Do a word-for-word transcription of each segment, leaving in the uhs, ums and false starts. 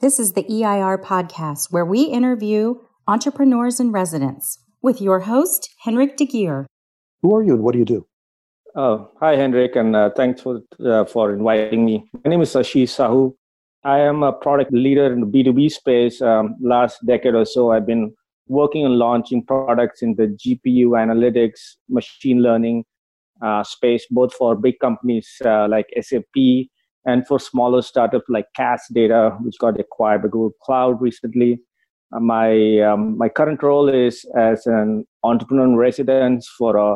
This is the E I R podcast, where we interview entrepreneurs in residence with your host, Henrik de Geer. Who are you and what do you do? Oh, hi, Henrik, and uh, thanks for uh, for inviting me. My name is Ashish Sahu. I am a product leader in the B two B space. Um, last decade or so, I've been working on launching products in the G P U analytics, machine learning uh, space, both for big companies uh, like S A P and for smaller startups like C A S Data, which got acquired by Google Cloud recently. Uh, my um, my current role is as an entrepreneur in residence for a,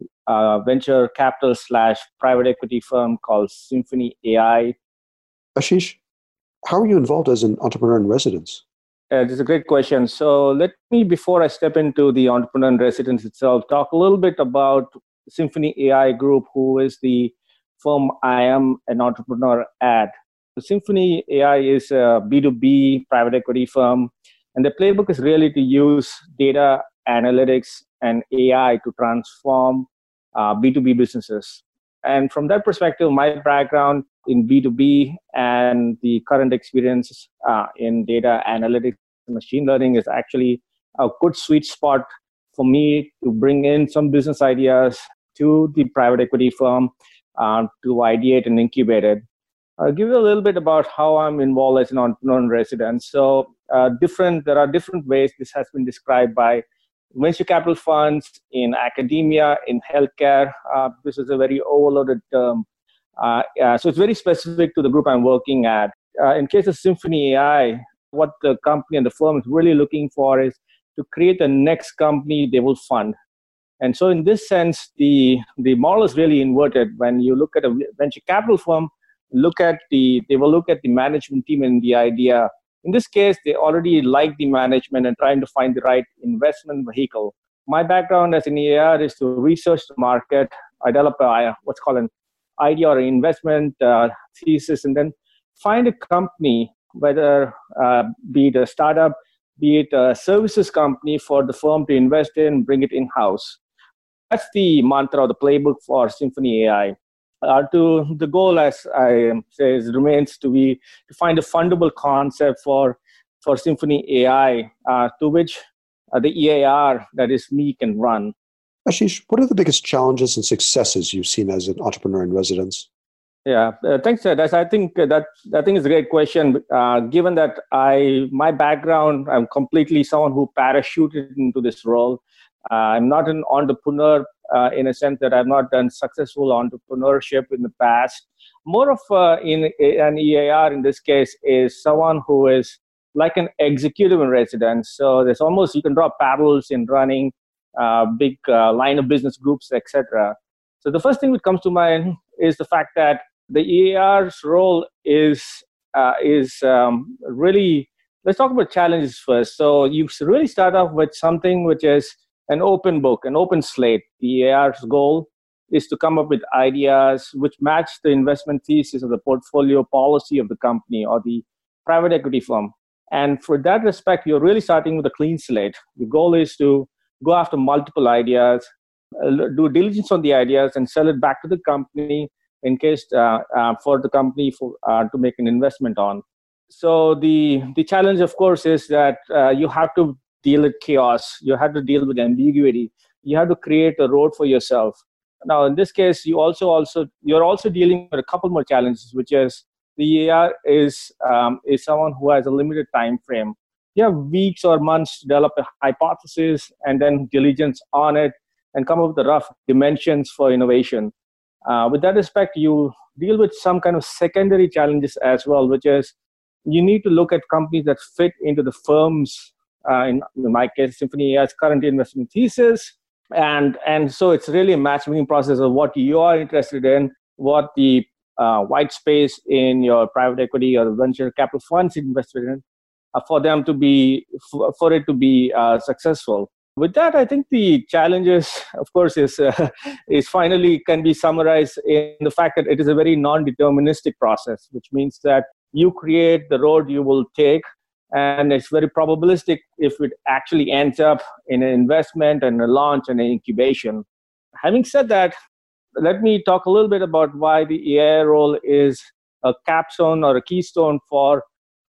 a venture capital slash private equity firm called Symphony A I. Ashish, how are you involved as an entrepreneur in residence? Uh, this is a great question. So let me, before I step into the entrepreneur in residence itself, talk a little bit about Symphony A I Group, who is the firm I am an entrepreneur at. The Symphony A I is a B two B private equity firm, and the playbook is really to use data analytics and A I to transform uh, B two B businesses. And from that perspective, my background in B two B and the current experience uh, in data analytics and machine learning is actually a good sweet spot for me to bring in some business ideas to the private equity firm uh, to ideate and incubate it. I'll give you a little bit about how I'm involved as an entrepreneur in residence. So uh, different, there are different ways this has been described by venture capital funds, in academia, in healthcare. Uh, this is a very overloaded term. Uh, yeah, so it's very specific to the group I'm working at. Uh, in case of Symphony A I, what the company and the firm is really looking for is to create the next company they will fund. And so in this sense, the, the model is really inverted. When you look at a venture capital firm, look at the, they will look at the management team and the idea. In this case, they already like the management and trying to find the right investment vehicle. My background as an E A R is to research the market. I develop a, what's called an idea or investment uh, thesis, and then find a company, whether uh, be it a startup, be it a services company, for the firm to invest in, bring it in-house. That's the mantra or the playbook for Symphony A I. Uh, to the goal, as I say, is, remains to be to find a fundable concept for for Symphony A I, uh, to which uh, the E A R, that is me, can run. Ashish, what are the biggest challenges and successes you've seen as an entrepreneur in residence? Yeah, uh, thanks, Ed. I think that I think is a great question. Uh, given that I my background, I'm completely someone who parachuted into this role. Uh, I'm not an entrepreneur uh, in a sense that I've not done successful entrepreneurship in the past. More of uh, in an E A R in this case is someone who is like an executive in residence. So there's almost, you can draw parallels in running uh, big uh, line of business groups, et cetera. So the first thing that comes to mind is the fact that the E A R's role is uh, is um, really, let's talk about challenges first. So you really start off with something which is an open book, an open slate. The E A R's goal is to come up with ideas which match the investment thesis of the portfolio policy of the company or the private equity firm. And for that respect, you're really starting with a clean slate. The goal is to go after multiple ideas, uh, do diligence on the ideas, and sell it back to the company in case uh, uh, for the company for, uh, to make an investment on. So the the challenge, of course, is that uh, you have to deal with chaos. You have to deal with ambiguity. You have to create a road for yourself. Now, in this case, you also also you're also dealing with a couple more challenges, which is the E A R is um, is someone who has a limited time frame. You have weeks or months to develop a hypothesis and then diligence on it and come up with the rough dimensions for innovation. Uh, with that respect, you deal with some kind of secondary challenges as well, which is you need to look at companies that fit into the firm's, uh, in, in my case, Symphony A I's current investment thesis. And, and so it's really a matchmaking process of what you are interested in, what the uh, white space in your private equity or venture capital funds invested in, uh, for them to be, for, for it to be uh, successful. With that, I think the challenges, of course, is uh, is finally can be summarized in the fact that it is a very non-deterministic process, which means that you create the road you will take, and it's very probabilistic if it actually ends up in an investment and a launch and an incubation. Having said that, let me talk a little bit about why the E A I role is a capstone or a keystone for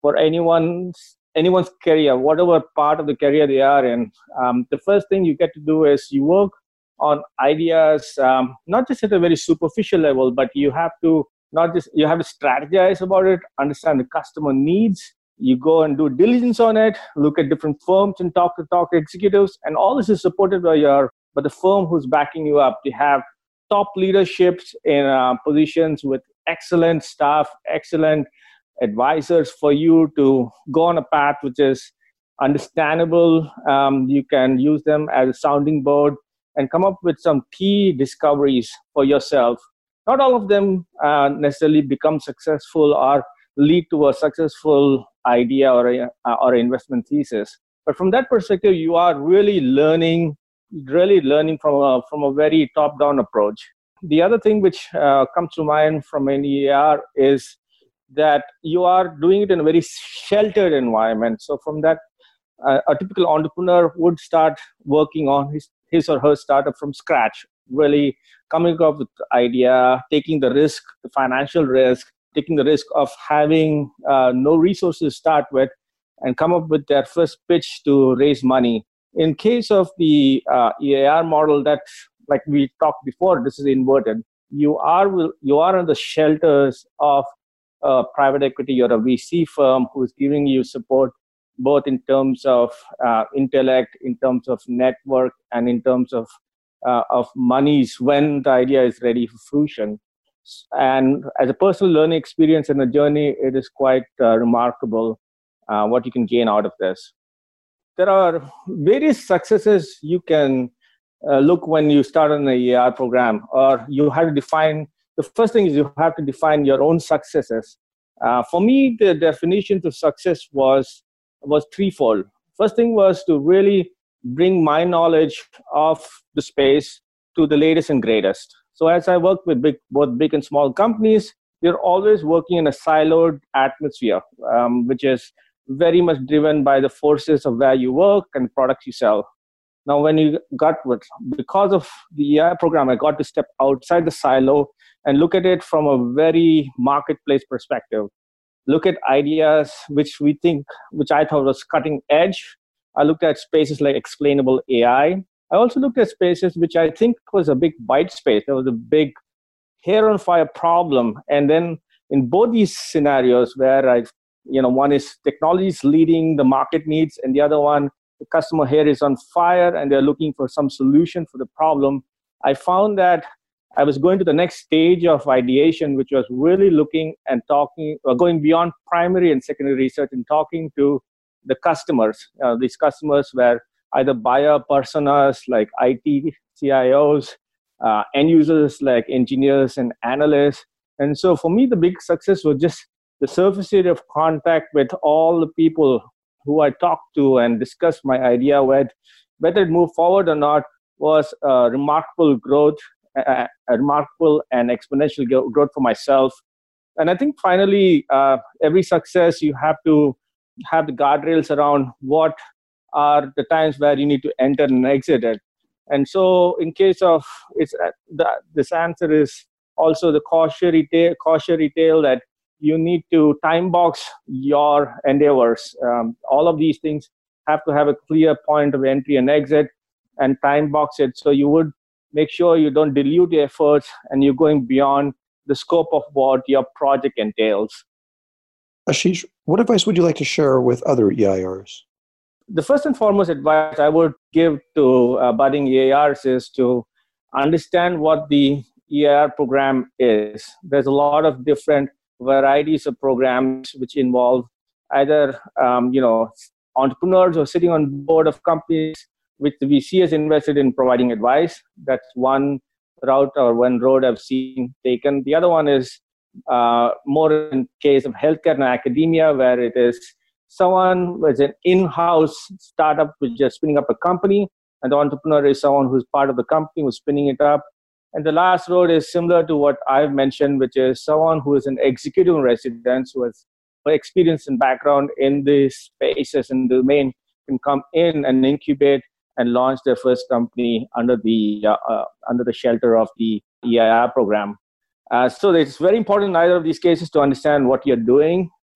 for anyone's anyone's career, whatever part of the career they are in. Um, the first thing you get to do is you work on ideas, um, not just at a very superficial level, but you have to not just you have to strategize about it, understand the customer needs. You go and do diligence on it, look at different firms and talk to talk to executives, and all this is supported by your by the firm who's backing you up. You have top leaderships in uh, positions with excellent staff, excellent advisors for you to go on a path which is understandable. Um, you can use them as a sounding board and come up with some key discoveries for yourself. Not all of them uh, necessarily become successful or lead to a successful idea or a, uh, or an investment thesis. But from that perspective, you are really learning, really learning from a, from a very top-down approach. The other thing which uh, comes to mind from an E A R is that you are doing it in a very sheltered environment. So from that, uh, a typical entrepreneur would start working on his, his or her startup from scratch, really coming up with the idea, taking the risk, the financial risk, taking the risk of having uh, no resources to start with, and come up with their first pitch to raise money. In case of the uh, E A R model, that, like we talked before, this is inverted. You are you are in the shelters of uh, private equity or a V C firm who is giving you support, both in terms of uh, intellect, in terms of network, and in terms of uh, of monies when the idea is ready for fruition. And as a personal learning experience and a journey, it is quite uh, remarkable uh, what you can gain out of this. There are various successes you can uh, look when you start on an E A R program, or you have to define, the first thing is you have to define your own successes. Uh, for me, the definition of success was, was threefold. First thing was to really bring my knowledge of the space to the latest and greatest. So as I work with big, both big and small companies, you're always working in a siloed atmosphere, um, which is very much driven by the forces of where you work and products you sell. Now, when you got with, because of the E A R program, I got to step outside the silo and look at it from a very marketplace perspective. Look at ideas which we think, which I thought was cutting edge. I looked at spaces like explainable A I. I also looked at spaces which I think was a big white space. There was a big hair on fire problem. And then in both these scenarios where I, you know, one is technology is leading the market needs, and the other one, the customer hair is on fire and they're looking for some solution for the problem. I found that I was going to the next stage of ideation, which was really looking and talking, or going beyond primary and secondary research and talking to the customers. Uh, these customers were either buyer personas like I T C I Os, uh, end users like engineers and analysts. And so for me, the big success was just the surface area of contact with all the people who I talked to and discussed my idea with. Whether it moved forward or not was a remarkable growth, a, a remarkable and exponential growth for myself. And I think finally, uh, every success, you have to have the guardrails around what are the times where you need to enter and exit it. And so in case of, it's uh, the, this answer is also the cautionary tale, cautionary tale that you need to time box your endeavors. Um, all of these things have to have a clear point of entry and exit, and time box it so you would make sure you don't dilute your efforts and you're going beyond the scope of what your project entails. Ashish, what advice would you like to share with other E I Rs? The first and foremost advice I would give to uh, budding E A Rs is to understand what the E A R program is. There's a lot of different varieties of programs which involve either um, you know entrepreneurs who are sitting on board of companies which the V C has invested in providing advice. That's one route or one road I've seen taken. The other one is uh, more in case of healthcare and academia, where it is someone with an in-house startup which is spinning up a company, and the entrepreneur is someone who's part of the company who's spinning it up. And the last road is similar to what I've mentioned, which is someone who is an executive in residence who has experience and background in these spaces and domain can come in and incubate and launch their first company under the uh, uh, under the shelter of the E I R program. Uh, so it's very important in either of these cases to understand what you're doing,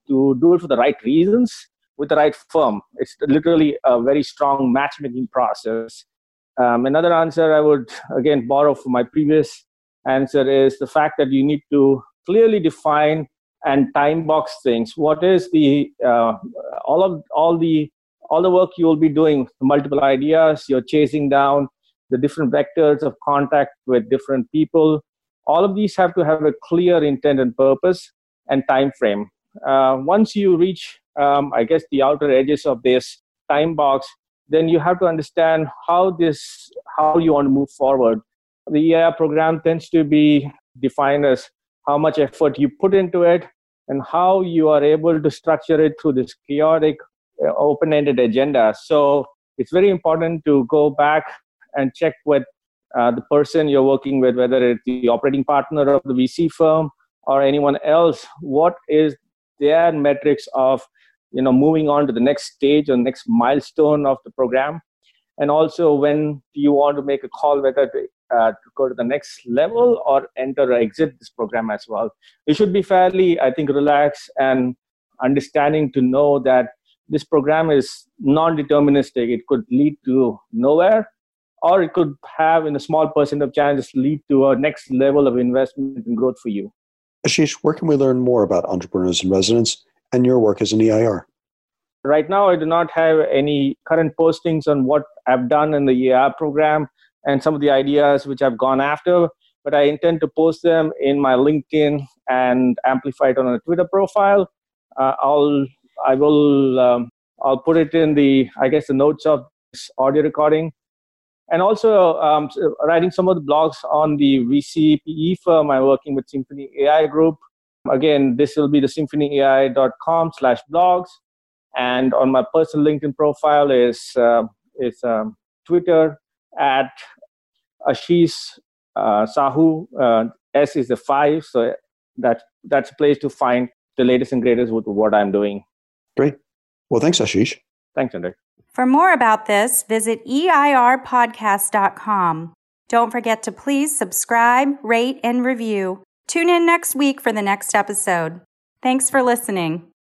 to do it for the right reasons with the right firm. It's literally a very strong matchmaking process. Um, another answer I would, again, borrow from my previous answer is the fact that you need to clearly define and time box things. What is the, uh, all of, all the, all the work you will be doing, multiple ideas, you're chasing down the different vectors of contact with different people. All of these have to have a clear intent and purpose and time frame. Uh, once you reach, um, I guess, the outer edges of this time box, then you have to understand how this, how you want to move forward. The E I R program tends to be defined as how much effort you put into it and how you are able to structure it through this chaotic, uh, open-ended agenda. So it's very important to go back and check with uh, the person you're working with, whether it's the operating partner of the V C firm or anyone else, what is their metrics of, you know, moving on to the next stage or next milestone of the program. And also when you want to make a call whether to, uh, to go to the next level or enter or exit this program as well. You should be fairly, I think, relaxed and understanding to know that this program is non-deterministic. It could lead to nowhere, or it could have, in a small percent of chances, lead to a next level of investment and growth for you. Ashish, where can we learn more about Entrepreneurs in Residence and your work as an E I R? Right now, I do not have any current postings on what I've done in the E I R program and some of the ideas which I've gone after, but I intend to post them in my LinkedIn and amplify it on a Twitter profile. Uh, I'll, I will, um, I'll put it in the, I guess, the notes of this audio recording. And also um, writing some of the blogs on the V C P E firm I'm working with, Symphony A I Group. Again, this will be the symphony A I dot com slash blogs. And on my personal LinkedIn profile is, uh, is um, Twitter at Ashish uh, Sahu. Uh, S is the five, so that, that's a place to find the latest and greatest with what I'm doing. Great. Well, thanks, Ashish. Thanks, Andre. For more about this, visit E I R podcast dot com. Don't forget to please subscribe, rate, and review. Tune in next week for the next episode. Thanks for listening.